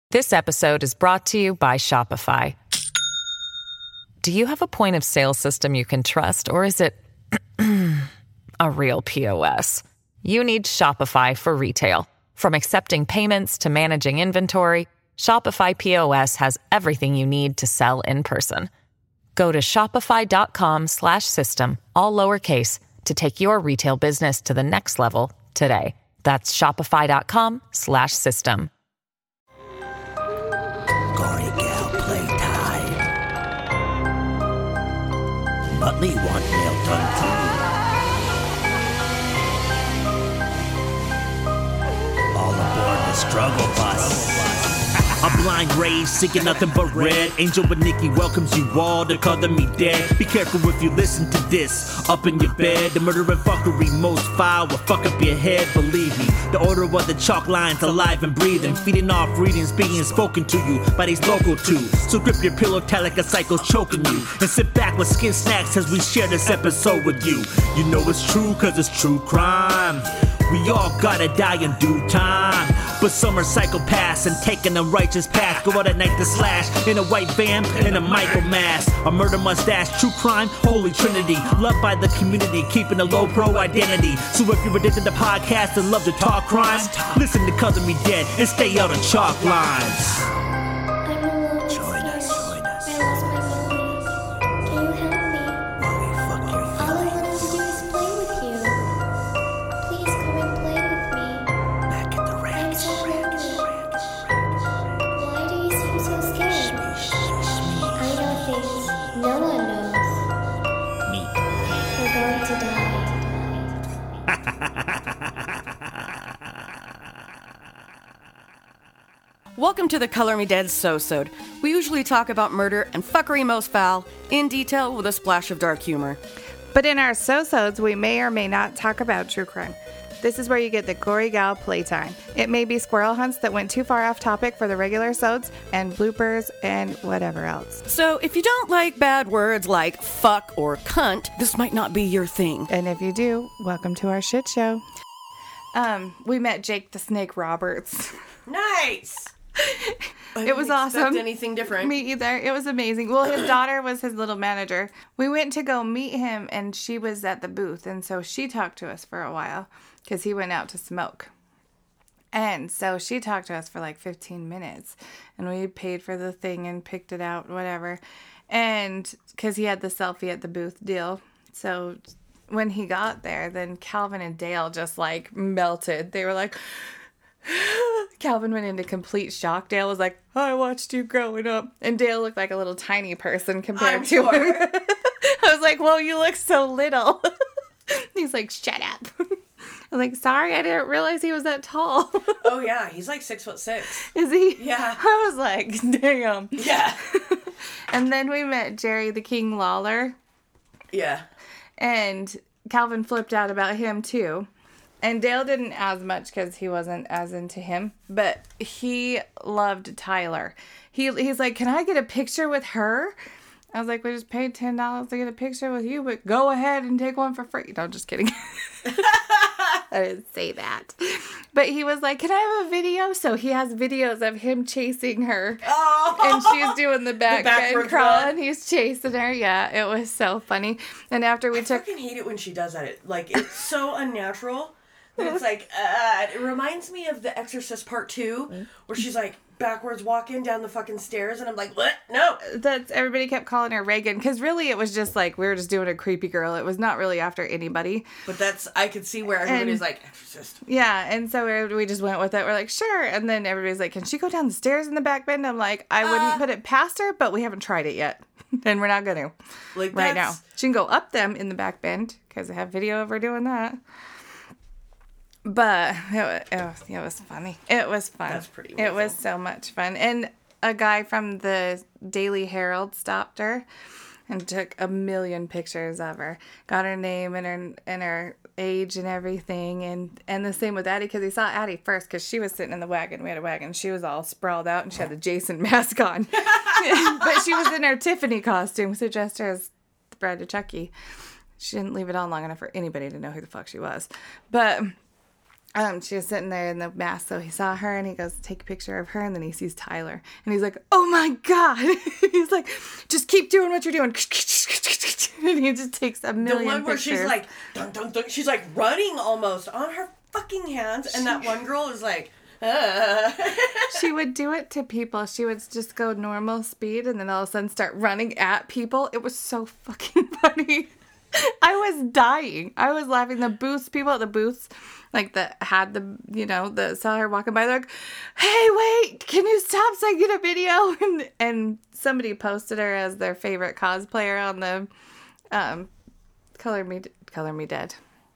This episode is brought to you by Shopify. Do you have a point of sale system you can trust, or is it a real POS? You need Shopify for retail. From accepting payments to managing inventory, Shopify POS has everything you need to sell in person. Go to shopify.com/system, all lowercase, to take your retail business to the next level today. That's shopify.com/system. Gory Gal playtime. Muttley want nail done too. All aboard the struggle bus. A blind rage, seeking nothing but red. Angel and Nikki welcomes you all to color me dead. Be careful if you listen to this. Up in your bed, the murder and fuckery most foul will fuck up your head, believe me. The order of the chalk lines alive and breathing, feeding off readings being spoken to you by these local two. So grip your pillow tight like a psycho choking you, and sit back with skin snacks as we share this episode with you. You know it's true cause it's true crime. We all gotta die in due time. But some are psychopaths and taking a righteous path. Go out at night to slash in a white van and a micro mask. A murder mustache, true crime, holy trinity. Loved by the community, keeping a low pro identity. So if you're addicted to podcasts and love to talk crime, listen to Color Me Dead and stay out of chalk lines. Welcome to the Color Me Dead So-Sode. We usually talk about murder and fuckery most foul, in detail with a splash of dark humor. But in our So-Sodes, we may or may not talk about true crime. This is where you get the Gory Gal playtime. It may be squirrel hunts that went too far off topic for the regular sods, and bloopers, and whatever else. So if you don't like bad words like fuck or cunt, this might not be your thing. And if you do, welcome to our shit show. We met Jake the Snake Roberts. Nice! It was awesome. Anything different? Me either. It was amazing. Well, his daughter was his little manager. We went to go meet him, and she was at the booth, and so she talked to us for a while because he went out to smoke. And so she talked to us for like 15 minutes, and we paid for the thing and picked it out, whatever. And because he had the selfie at the booth deal, so when he got there, then Calvin and Dale just like melted. They were like, Calvin went into complete shock. Dale was like, I watched you growing up. And Dale looked like a little tiny person compared to him. I was like, whoa, you look so little. He's like, shut up. I'm like, sorry, I didn't realize he was that tall. Oh, yeah, he's like 6'6". Is he? Yeah. I was like, damn. Yeah. And then we met Jerry the King Lawler. Yeah. And Calvin flipped out about him, too. And Dale didn't as much because he wasn't as into him. But he loved Tyler. He's like, can I get a picture with her? I was like, we just paid $10 to get a picture with you, but go ahead and take one for free. No, just kidding. I didn't say that. But he was like, can I have a video? So he has videos of him chasing her. Oh. And she's doing the back bend crawl, and he's chasing her. Yeah, it was so funny. And after we took... I fucking hate it when she does that. Like, it's so unnatural. That it's like, it reminds me of The Exorcist Part 2, where she's like, backwards walking down the fucking stairs, and I'm like, what? No. Everybody kept calling her Reagan, because really it was just like, we were just doing a creepy girl. It was not really after anybody. But I could see where everybody's like, Exorcist. Yeah, and so we just went with it. We're like, sure. And then everybody's like, can she go down the stairs in the back bend? I'm like, I wouldn't put it past her, but we haven't tried it yet. And we're not going to. Like, right now. She can go up them in the back bend, because I have video of her doing that. But it was funny. It was fun. That's pretty amazing. It was so much fun. And a guy from the Daily Herald stopped her and took 1,000,000 pictures of her. Got her name and her age and everything. And the same with Addie, because he saw Addie first, because she was sitting in the wagon. We had a wagon. She was all sprawled out, and she had the Jason mask on. But she was in her Tiffany costume, so dressed her as the bride of Chucky. She didn't leave it on long enough for anybody to know who the fuck she was. But... She was sitting there in the mask, so he saw her and he goes to take a picture of her, and then he sees Tyler and he's like, oh my God. He's like, just keep doing what you're doing. And he just takes a million The one where pictures. she's like, dun, dun, dun, she's like running almost on her fucking hands, and that one girl is like, She would do it to people. She would just go normal speed and then all of a sudden start running at people. It was so fucking funny. I was dying. I was laughing. The booths, people at the booths, like that had the saw her walking by. They're like, "Hey, wait! Can you stop so I get a video?" And somebody posted her as their favorite cosplayer on the Color Me Dead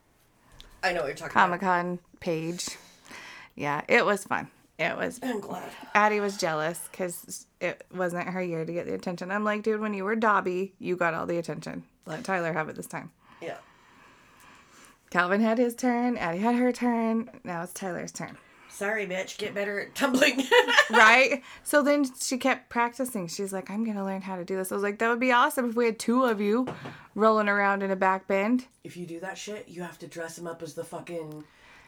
I know what you're talking Comic-Con page. Yeah, it was fun. It was. I'm glad. Addie was jealous because it wasn't her year to get the attention. I'm like, dude, when you were Dobby, you got all the attention. Let Tyler have it this time. Yeah. Calvin had his turn. Addie had her turn. Now it's Tyler's turn. Sorry, bitch. Get better at tumbling. Right? So then she kept practicing. She's like, I'm going to learn how to do this. I was like, that would be awesome if we had two of you rolling around in a back bend. If you do that shit, you have to dress him up as the fucking...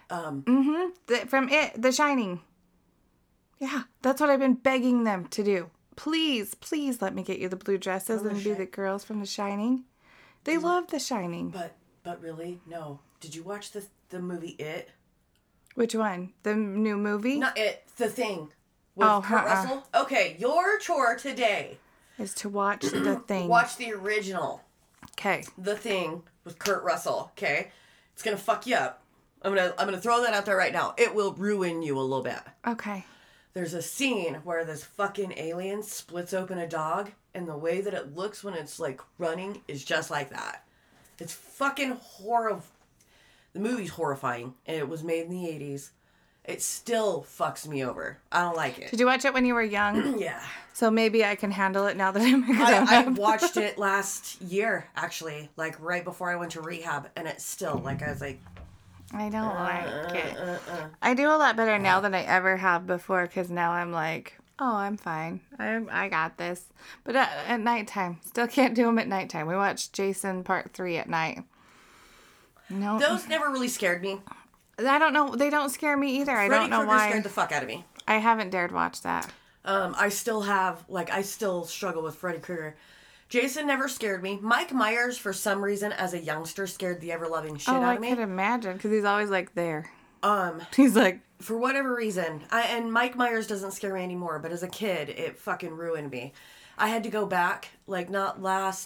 From The Shining. Yeah, that's what I've been begging them to do. Please, please let me get you the blue dresses and be the girls from The Shining. They love The Shining. But really, no. Did you watch the movie It? Which one? The new movie? Not It, The Thing. With Kurt Russell. Okay, your chore today. Is to watch The Thing. Watch the original. Okay. The Thing with Kurt Russell. Okay, it's gonna fuck you up. I'm gonna throw that out there right now. It will ruin you a little bit. Okay. There's a scene where this fucking alien splits open a dog, and the way that it looks when it's like running is just like that. It's fucking horrible. The movie's horrifying, and it was made in the 80s. It still fucks me over. I don't like it. Did you watch it when you were young? Yeah. So maybe I can handle it now that I'm grown I up. watched it last year, actually, like right before I went to rehab, and it's still, like, I was like... I don't like it. I do a lot better now than I ever have before, because now I'm like, oh, I'm fine. I got this. But at nighttime, still can't do them at nighttime. We watched Jason Part 3 at night. No. Those never really scared me. I don't know. They don't scare me either. I Freddy don't know Krueger why. scared the fuck out of me. I haven't dared watch that. I still struggle with Freddy Krueger. Jason never scared me. Mike Myers, for some reason, as a youngster, scared the ever-loving shit out of me. I could imagine, because he's always like there. He's like... For whatever reason, and Mike Myers doesn't scare me anymore, but as a kid, it fucking ruined me. I had to go back, like it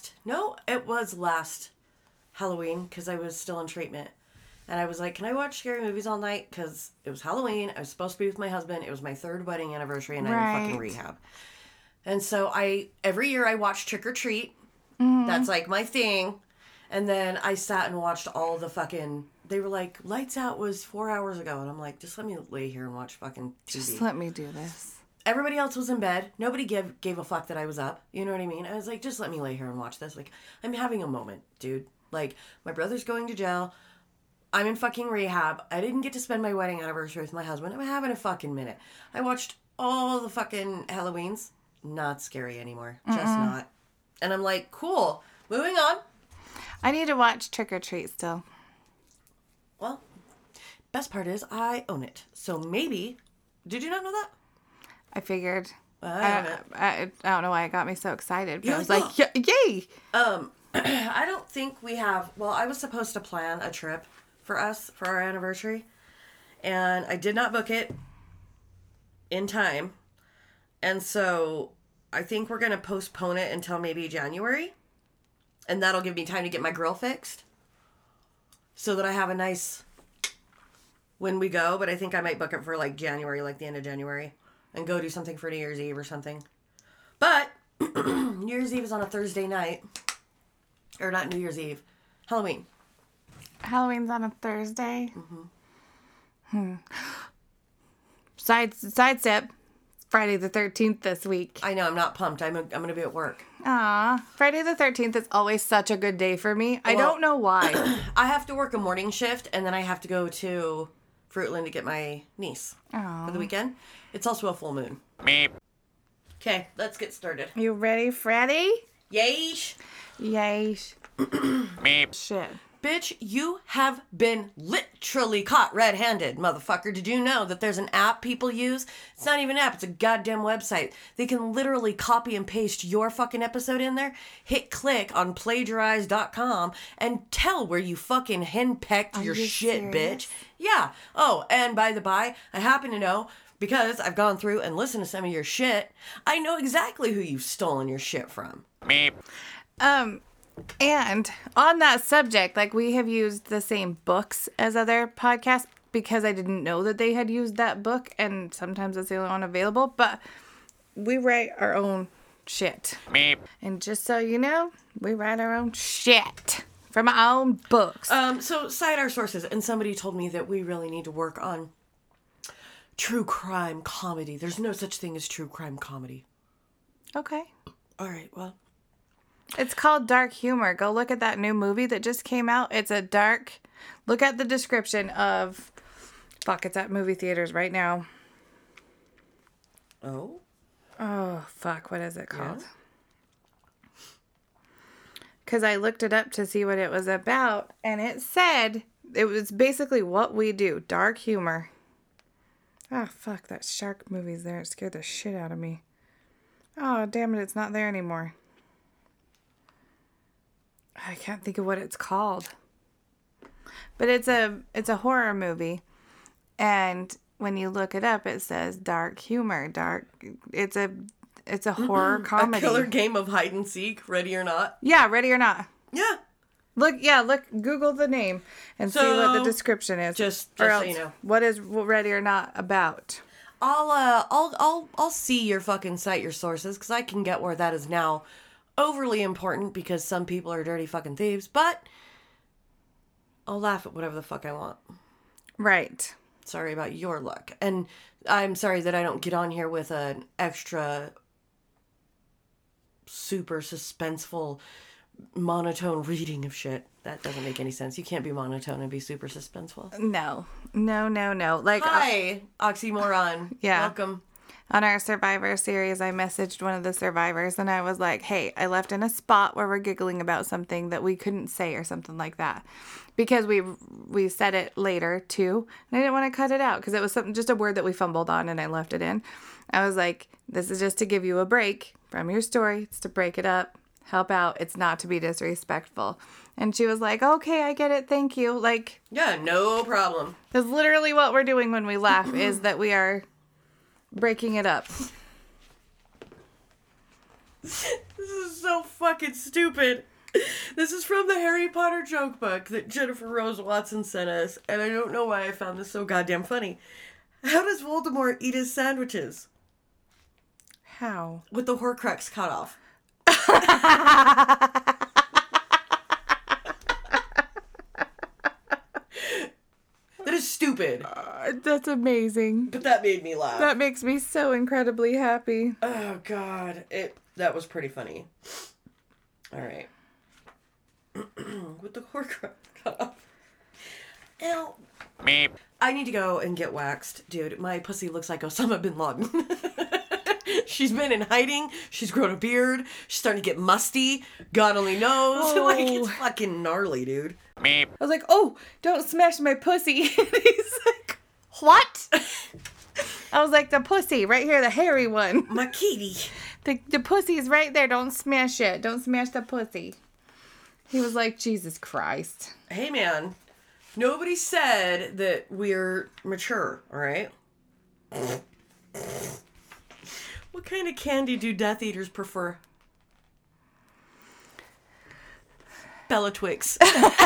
was last Halloween, because I was still in treatment. And I was like, can I watch scary movies all night? Because it was Halloween, I was supposed to be with my husband, it was my 3rd wedding anniversary, and I'm in fucking rehab. And so every year I watch Trick or Treat. Mm-hmm. That's like my thing. And then I sat and watched all the fucking... They were like, Lights Out was 4 hours ago. And I'm like, just let me lay here and watch fucking TV. Just let me do this. Everybody else was in bed. Nobody gave a fuck that I was up. You know what I mean? I was like, just let me lay here and watch this. Like, I'm having a moment, dude. Like, my brother's going to jail. I'm in fucking rehab. I didn't get to spend my wedding anniversary with my husband. I'm having a fucking minute. I watched all the fucking Halloweens. Not scary anymore. Just not. And I'm like, cool. Moving on. I need to watch Trick or Treat still. Well, best part is I own it. So maybe... Did you not know that? I figured. I don't know why it got me so excited. But You're I was like, like, yay! I don't think we have... Well, I was supposed to plan a trip for us for our anniversary. And I did not book it in time. And so I think we're going to postpone it until maybe January. And that'll give me time to get my grill fixed. So that I have a nice... When we go. But I think I might book it for like January, like the end of January. And go do something for New Year's Eve or something. But New Year's Eve is on a Thursday night. Or not New Year's Eve. Halloween. Halloween's on a Thursday? Mm-hmm. Sidestep. Friday the 13th this week. I know, I'm not pumped. I'm going to be at work. Aw. Friday the 13th is always such a good day for me. I don't know why. I have to work a morning shift, and then I have to go to Fruitland to get my niece for the weekend. It's also a full moon. Meep. Okay, let's get started. You ready, Freddy? Yeesh. Yay. Meep. Shit. Bitch, you have been literally caught red-handed, motherfucker. Did you know that there's an app people use? It's not even an app, it's a goddamn website. They can literally copy and paste your fucking episode in there, hit click on plagiarize.com, and tell where you fucking henpecked your shit, bitch. Yeah. Oh, and by the by, I happen to know, because I've gone through and listened to some of your shit, I know exactly who you've stolen your shit from. And on that subject, like, we have used the same books as other podcasts because I didn't know that they had used that book, and sometimes it's the only one available, but we write our own shit. And just so you know, we write our own shit from our own books. So cite our sources, and somebody told me that we really need to work on true crime comedy. There's no such thing as true crime comedy. Okay. All right, well. It's called Dark Humor. Go look at that new movie that just came out. It's a dark... Look at the description of... Fuck, it's at movie theaters right now. Oh? Oh, fuck. What is it called? Because I looked it up to see what it was about, and it said it was basically what we do. Dark humor. Oh, fuck. That shark movie's there. It scared the shit out of me. Oh, damn it. It's not there anymore. I can't think of what it's called. But it's a horror movie. And when you look it up, it says dark humor. It's a horror comedy. A killer game of hide and seek, ready or not. Yeah, Ready or Not. Yeah. Look, Google the name and see what the description is. Just or so else, you know. what is Ready or Not about? I'll see your fucking cite your sources, because I can get where that is now overly important because some people are dirty fucking thieves, but I'll laugh at whatever the fuck I want. Right. Sorry about your luck. And I'm sorry that I don't get on here with an extra super suspenseful monotone reading of shit. That doesn't make any sense. You can't be monotone and be super suspenseful. No. Like, hi, oxymoron. Yeah. Welcome. On our Survivor series, I messaged one of the survivors and I was like, hey, I left in a spot where we're giggling about something that we couldn't say or something like that. Because we said it later too. And I didn't want to cut it out because it was just a word that we fumbled on and I left it in. I was like, this is just to give you a break from your story. It's to break it up, help out. It's not to be disrespectful. And she was like, okay, I get it. Thank you. Like, Yeah, no problem. that's literally what we're doing when we laugh is that we are breaking it up. This is so fucking stupid. This is from the Harry Potter joke book that Jennifer Rose Watson sent us, and I don't know why I found this so goddamn funny. How does Voldemort eat his sandwiches? How? With the Horcrux cut off. That is stupid. That's amazing. But that made me laugh. That makes me so incredibly happy. Oh god, that was pretty funny. All right. With the Horcrux cut off. Ew. Meep. I need to go and get waxed, dude. My pussy looks like Osama bin Laden. She's been in hiding. She's grown a beard. She's starting to get musty. God only knows. Oh. Like, it's fucking gnarly, dude. Meep. I was like, oh, don't smash my pussy. And he's like, what? I was like, the pussy, right here, the hairy one. My kitty. The pussy's right there. Don't smash it. Don't smash the pussy. He was like, Jesus Christ. Hey, man. Nobody said that we're mature, all right? What kind of candy do Death Eaters prefer? Bella Twix.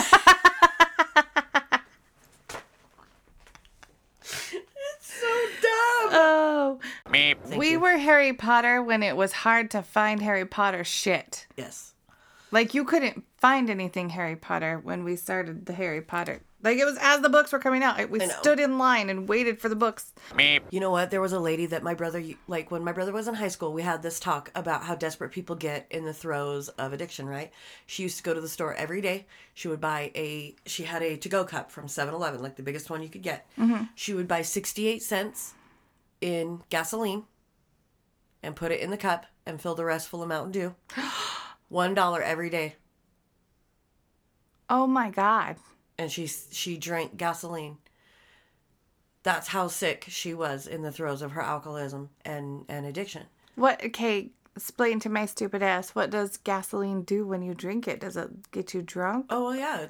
It's so dumb. Oh. Meep. We were Harry Potter when it was hard to find Harry Potter shit. Yes. Like, you couldn't find anything Harry Potter when we started the Harry Potter. Like, it was as the books were coming out. We I know. stood in line and waited for the books. Meep. You know what? There was a lady that my brother, like when my brother was in high school, we had this talk about how desperate people get in the throes of addiction, right? She used to go to the store every day. She would buy she had a to-go cup from 7-Eleven, like the biggest one you could get. Mm-hmm. She would buy 68 cents in gasoline and put it in the cup and fill the rest full of Mountain Dew. $1 every day. Oh my God. And she drank gasoline. That's how sick she was in the throes of her alcoholism and addiction. What? Okay, explain to my stupid ass. What does gasoline do when you drink it? Does it get you drunk? Oh, well, yeah.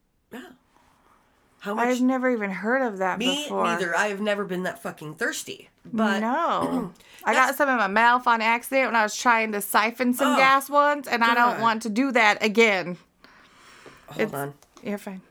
How much? I've never even heard of that Me before. neither. I have never been that fucking thirsty. But no. I got some in my mouth on accident when I was trying to siphon some gas once, and I don't want to do that again. Hold on. You're fine.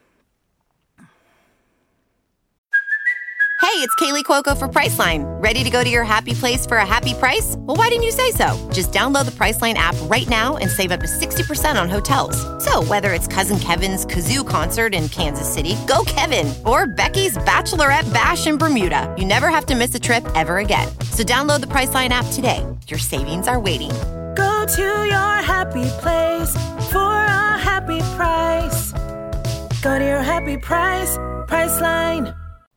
Hey, it's Kaylee Cuoco for Priceline. Ready to go to your happy place for a happy price? Well, why didn't you say so? Just download the Priceline app right now and save up to 60% on hotels. So whether it's Cousin Kevin's Kazoo Concert in Kansas City, go Kevin, or Becky's Bachelorette Bash in Bermuda, you never have to miss a trip ever again. So download the Priceline app today. Your savings are waiting. Go to your happy place for a happy price. Go to your happy price, Priceline.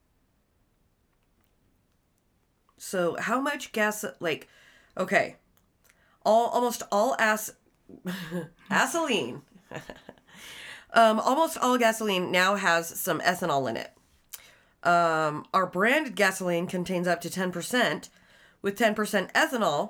So how much gas, like, okay, almost all gasoline, almost all gasoline now has some ethanol in it. Our branded gasoline contains up to 10%, with 10% ethanol,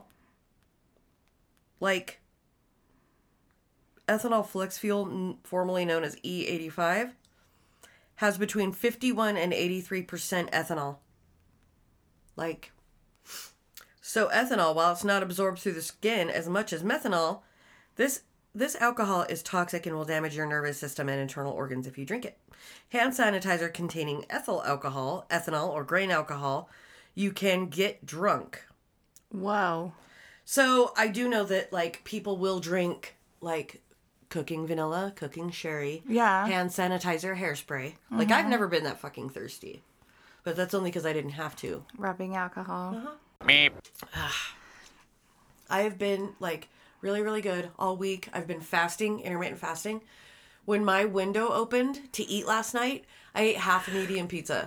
like ethanol flex fuel, formerly known as E85, has between 51 and 83% ethanol. Like, so ethanol, while it's not absorbed through the skin as much as methanol, this alcohol is toxic and will damage your nervous system and internal organs if you drink it. Hand sanitizer containing ethyl alcohol, ethanol, or grain alcohol, you can get drunk. Whoa. So I do know that, like, people will drink, like, cooking vanilla, cooking sherry, hand sanitizer, hairspray. Like, I've never been that fucking thirsty. But that's only because I didn't have to. Rubbing alcohol. Meep. I have been, like, really, really good all week. I've been fasting, intermittent fasting. When my window opened to eat last night, I ate half a medium pizza.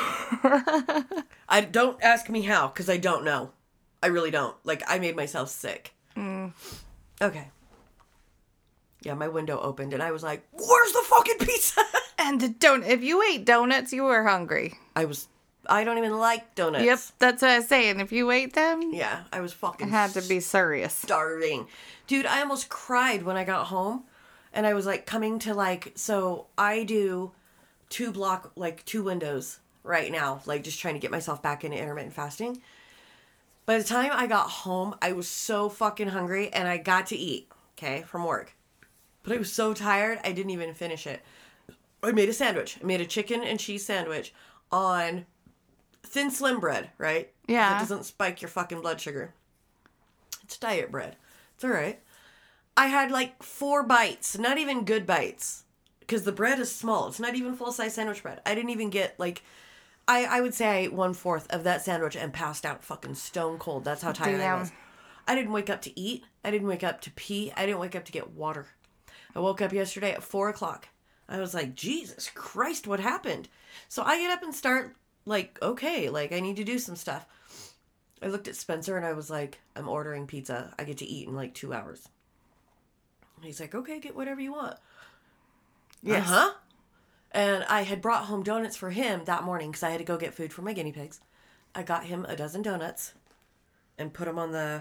I don't ask me how, because I don't know. I really don't. Like, I made myself sick. Okay. Yeah, my window opened, and I was like, where's the fucking pizza? And if you ate donuts, you were hungry. I don't even like donuts. Yep, that's what I was saying. If you ate them, yeah, I was fucking it had to be serious. Starving. Dude, I almost cried when I got home. And I was like coming to like, so I do 2 windows right now. Like just trying to get myself back into intermittent fasting. By the time I got home, I was so fucking hungry and I got to eat, okay, from work. But I was so tired, I didn't even finish it. I made a sandwich. I made a chicken and cheese sandwich on thin slim bread, right? Yeah. It doesn't spike your fucking blood sugar. It's diet bread. It's all right. I had like 4 bites, not even good bites, because the bread is small. It's not even full-size sandwich bread. I didn't even get like, I would say I ate 1/4 of that sandwich and passed out fucking stone cold. That's how tired I was. I didn't wake up to eat. I didn't wake up to pee. I didn't wake up to get water. I woke up yesterday at 4 o'clock. I was like, Jesus Christ, what happened? So I get up and start like, okay, like I need to do some stuff. I looked at Spencer and I was like, I'm ordering pizza. I get to eat in like 2 hours. He's like, okay, get whatever you want. Yes. Uh-huh. And I had brought home donuts for him that morning because I had to go get food for my guinea pigs. I got him a dozen donuts and put them on the...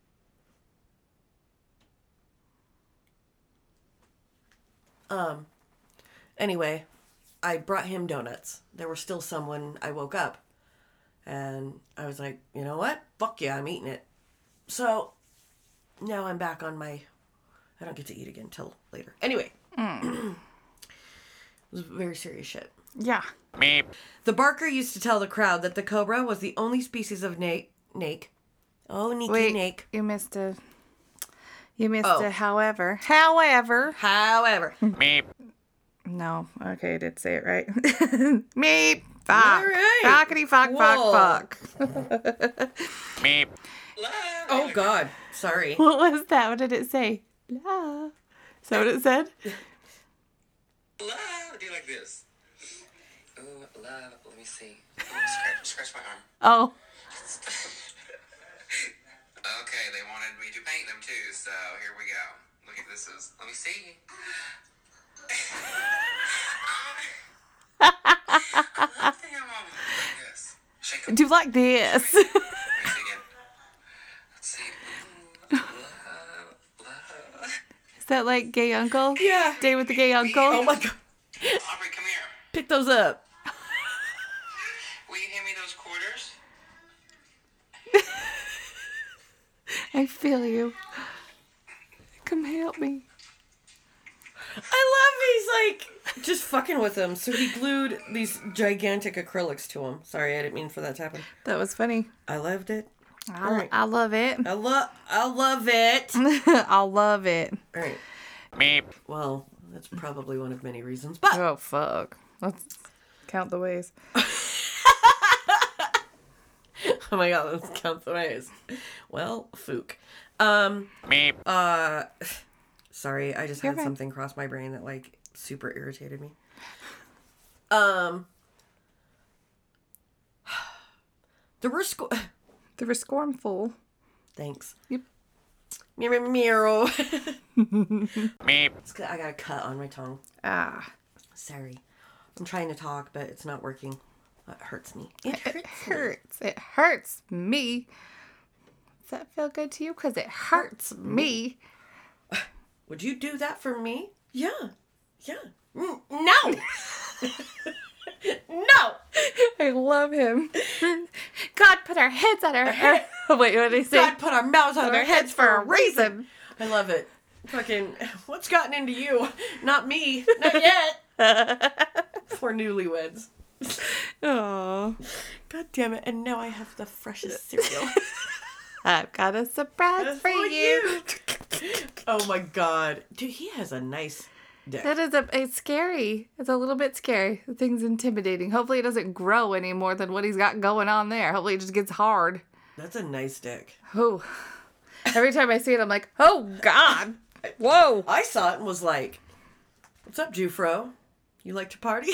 Anyway, I brought him donuts. There were still some when I woke up. And I was like, you know what? Fuck yeah, I'm eating it. So, now I'm back on my... I don't get to eat again until later. Anyway. It was very serious shit. Yeah. Meep. The barker used to tell the crowd that the cobra was the only species of snake. Oh, Nikki Wait, snake. you missed a... however. However. Meep. No. Okay, I did say it right. Meep. Fuck. All right. Fuckity fuck, Whoa. fuck. Meep. Oh, God. Sorry. What was that? What did it say? La. Is that what it said? Love, do you like this? Ooh, love, let me see. Ooh, scratch my arm. Oh. Okay, they wanted me to paint them too, so here we go. Look at this. Let me see. I think I'm on like this. Shake it. Do like this. Let me see again. Let's see. Love. Is that like gay uncle? Yeah. Day with the gay uncle? Oh my god. Aubrey, come here. Pick those up. Will you hand me those quarters? I feel you. Come help me. I love he's like just fucking with him. So he glued these gigantic acrylics to him. Sorry, I didn't mean for that to happen. That was funny. I loved it. I Alright. love it. I love it. I love it. All right. Well, that's probably one of many reasons. But Oh, fuck. Let's count the ways. oh my god, let's count the ways. Well, fook. Sorry, I just You're had fine. something cross my brain that like super irritated me. There were They were scornful. Thanks. Yep. Mirror. I got a cut on my tongue. Ah. Sorry. I'm trying to talk, but it's not working. It hurts me. It It hurts. hurts. It hurts me. Does that feel good to you? Because it hurts me. Would you do that for me? Yeah. Yeah. No. No. I love him. God put our heads on our... Wait, what did he say? God put our mouths on on our heads for a reason. reason. I love it. Fucking, what's gotten into you? Not me. Not yet. For newlyweds. Aww. God damn it. And now I have the freshest cereal. I've got a surprise for you. Oh my god. Dude, he has a nice dick. That is it's scary. It's a little bit scary. The thing's intimidating. Hopefully it doesn't grow any more than what he's got going on there. Hopefully it just gets hard. That's a nice dick. Oh. Every time I see it, I'm like, oh God. Whoa. I saw it and was like, what's up, Jufro? You like to party?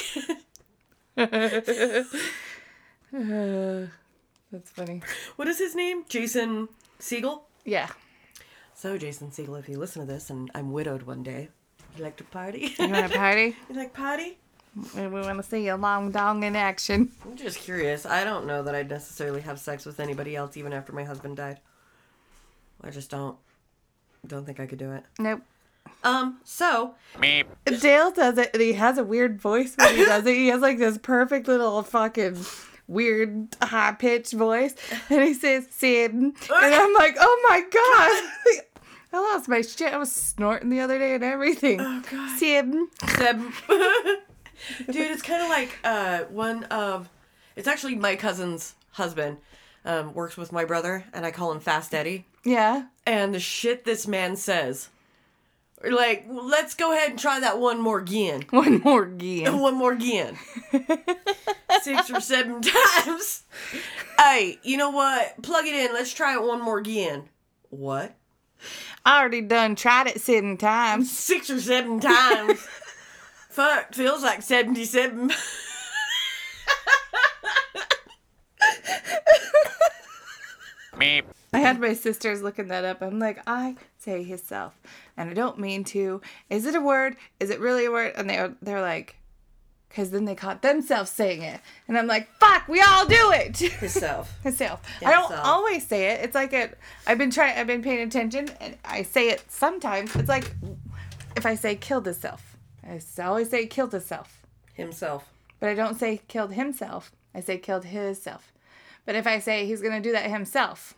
That's funny. What is his name? Jason Segel? Yeah. So, Jason Segel, if you listen to this and I'm widowed one day, you like to party? You want to party? You like party? And we want to see a long dong in action. I'm just curious. I don't know that I'd necessarily have sex with anybody else even after my husband died. I just don't think I could do it. Nope. So Dale does it, and he has a weird voice when he does it. He has like this perfect little fucking weird high-pitched voice, and he says, Sid, and I'm like, oh my God. I lost my shit. I was snorting the other day and everything. Oh, God. Sid. Seb. Dude, it's kind of like it's actually my cousin's husband works with my brother, and I call him Fast Eddie. Yeah. And the shit this man says, like, let's go ahead and try that one more again. One more again. One more again. 6 or 7 times. Hey, you know what? Plug it in. Let's try it one more again. What? I already done tried it 7 times. 6 or 7 times. Fuck, feels like 77. I had my sisters looking that up. I'm like, I say hisself, and I don't mean to. Is it a word? Is it really a word? And they're like, because then they caught themselves saying it, and I'm like, fuck, we all do it. Himself. Hisself. Yeah, I don't self. always say it. It's like I've been paying attention, and I say it sometimes. It's like if I say killed himself, I always say killed himself, Himself. but I don't say killed himself. I say killed hisself. But if I say he's gonna do that himself.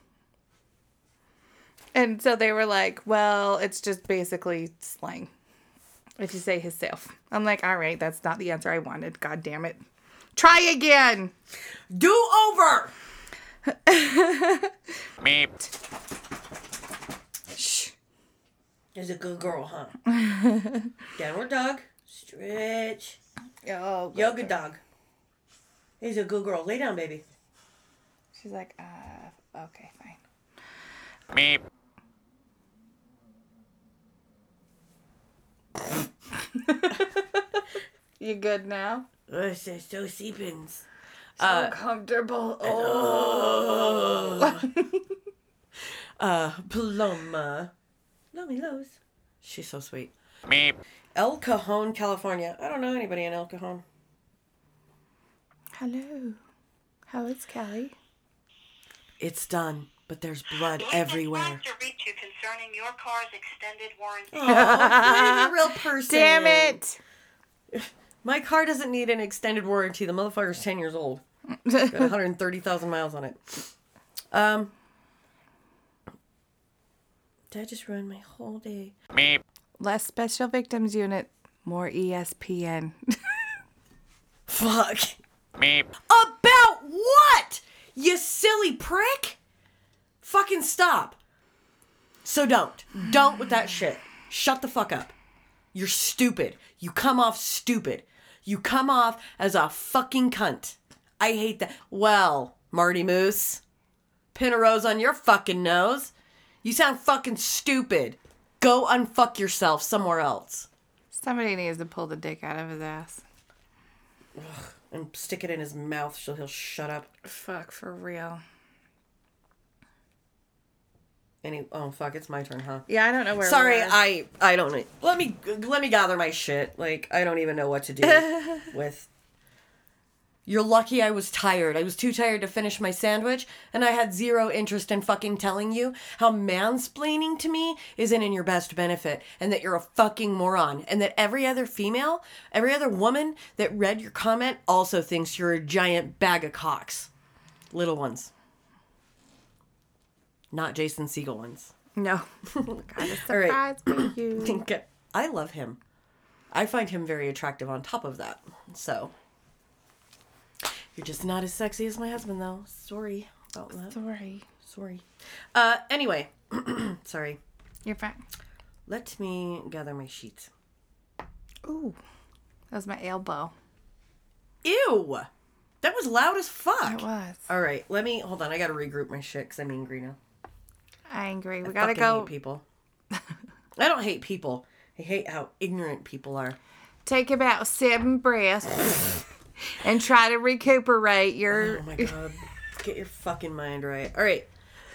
And so they were like, well, it's just basically slang. If you say hisself. I'm like, all right, that's not the answer I wanted. God damn it. Try again. Do over. Shh. Is a good girl, huh? Downward dog. Stretch. Oh, Yoga dog. He's a good girl. Lay down, baby. She's like, okay, fine. You good now? It's so sleepins. So comfortable. Oh. Plumma. Lummy Lowe's. She's so sweet. El Cajon, California. I don't know anybody in El Cajon. Hello. How is Kelly? It's done, but there's blood everywhere. To reach you concerning your car's extended warranty. Oh, I'm a real person. Damn it! My car doesn't need an extended warranty. The motherfucker's 10 years old. Got 130,000 miles on it. Did I just ruin my whole day? Less special victims unit, more ESPN. Fuck. About what? You silly prick? Fucking stop. So don't. Don't with that shit. Shut the fuck up. You're stupid. You come off stupid. You come off as a fucking cunt. I hate that. Well, Marty Moose, pin a rose on your fucking nose. You sound fucking stupid. Go unfuck yourself somewhere else. Somebody needs to pull the dick out of his ass. And stick it in his mouth so he'll shut up. Fuck, for real. Oh fuck, it's my turn, huh? Yeah, I don't know where. Sorry, we are. I don't know. Let me gather my shit. Like, I don't even know what to do with. You're lucky I was tired. I was too tired to finish my sandwich, and I had zero interest in fucking telling you how mansplaining to me isn't in your best benefit, and that you're a fucking moron, and that every other female, every other woman that read your comment also thinks you're a giant bag of cocks. Little ones. Not Jason Segel ones. No. Got a surprise for you. I love him. I find him very attractive on top of that. So, you're just not as sexy as my husband, though. Sorry about that. Sorry. Anyway. Sorry. You're fine. Let me gather my sheets. Ooh. That was my elbow. Ew! That was loud as fuck. It was. All right. Hold on. I gotta regroup my shit because I'm angry now. Angry. We I gotta fucking go. hate people. I don't hate people. I hate how ignorant people are. Take about 7 breaths and try to recuperate your. Oh my god. Get your fucking mind right. All right.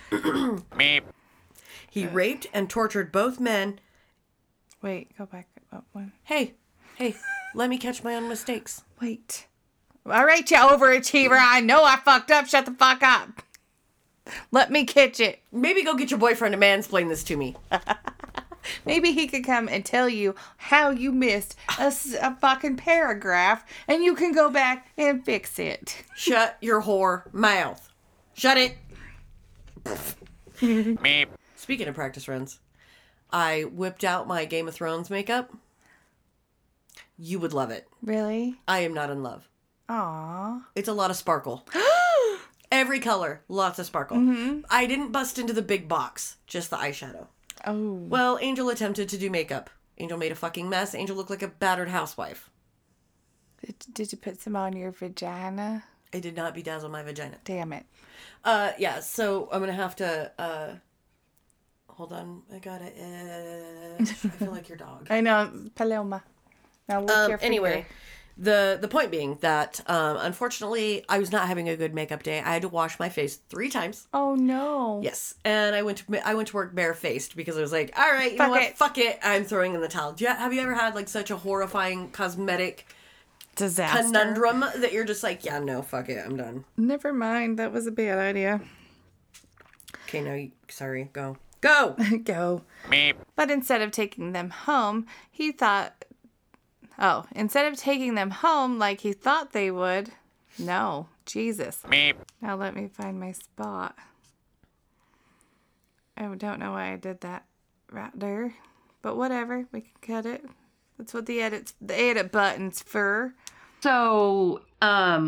He raped and tortured both men. Wait, go back up one. Hey, let me catch my own mistakes. Wait. All right, you overachiever. I know I fucked up. Shut the fuck up. Let me catch it. Maybe go get your boyfriend to mansplain this to me. Maybe he could come and tell you how you missed a fucking paragraph, and you can go back and fix it. Shut your whore mouth. Shut it. Speaking of practice runs, I whipped out my Game of Thrones makeup. You would love it. Really? I am not in love. Aww. It's a lot of sparkle. Every color, lots of sparkle. Mm-hmm. I didn't bust into the big box, just the eyeshadow. Oh. Well, Angel attempted to do makeup. Angel made a fucking mess. Angel looked like a battered housewife. Did you put some on your vagina? I did not bedazzle my vagina. Damn it. Yeah, so I'm going to have to, hold on. I got it. I feel like your dog. I know. Paloma. Now lick your finger. Anyway. The point being that, unfortunately, I was not having a good makeup day. I had to wash my face 3 times. Oh, no. Yes. And I went to work barefaced because I was like, all right, you know what? Fuck it. I'm throwing in the towel. Have you ever had, like, such a horrifying cosmetic disaster conundrum that you're just like, yeah, no, fuck it. I'm done. Never mind. That was a bad idea. Okay, now, sorry. Go. Go! Go. Meep. But instead of taking them home, he thought... Oh, instead of taking them home like he thought they would, no, Jesus. Meep. Now let me find my spot. I don't know why I did that right there, but whatever, we can cut it. That's what the edit button's for. So, yeah.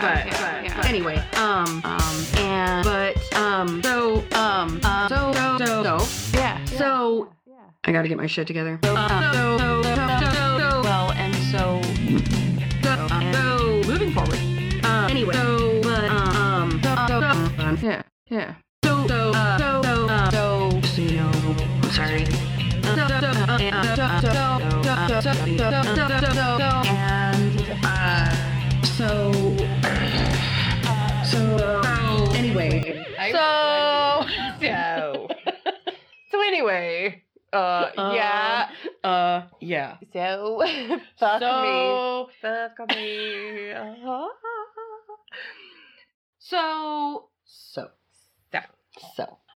but anyway, so I gotta get my shit together. Moving forward. Anyway, so you know, I'm sorry. Yeah. So, fuck me. So,